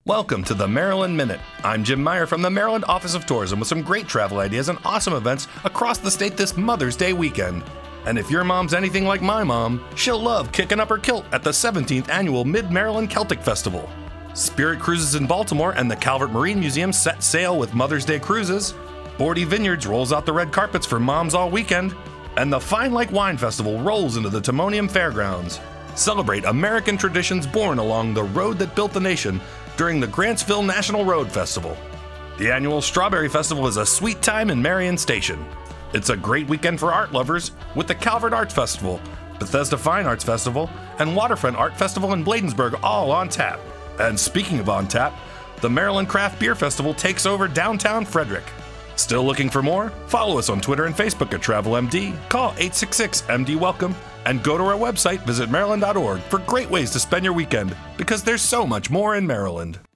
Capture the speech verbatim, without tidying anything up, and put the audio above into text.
Welcome to the Maryland Minute. I'm Jim Meyer from the Maryland Office of Tourism with some great travel ideas and awesome events across the state this Mother's Day weekend. And if your mom's anything like my mom, she'll love kicking up her kilt at the seventeenth Annual Mid-Maryland Celtic Festival. Spirit Cruises in Baltimore and the Calvert Marine Museum set sail with Mother's Day cruises. Bordy Vineyards rolls out the red carpets for moms all weekend. And the Fine Lake Wine Festival rolls into the Timonium Fairgrounds. Celebrate American traditions born along the road that built the nation during the Grantsville National Road Festival. The annual Strawberry Festival is a sweet time in Marion Station. It's a great weekend for art lovers with the Calvert Arts Festival, Bethesda Fine Arts Festival, and Waterfront Art Festival in Bladensburg all on tap. And speaking of on tap, the Maryland Craft Beer Festival takes over downtown Frederick. Still looking for more? Follow us on Twitter and Facebook at TravelMD, call eight six six M D welcome, and go to our website, visit maryland dot org for great ways to spend your weekend, because there's so much more in Maryland.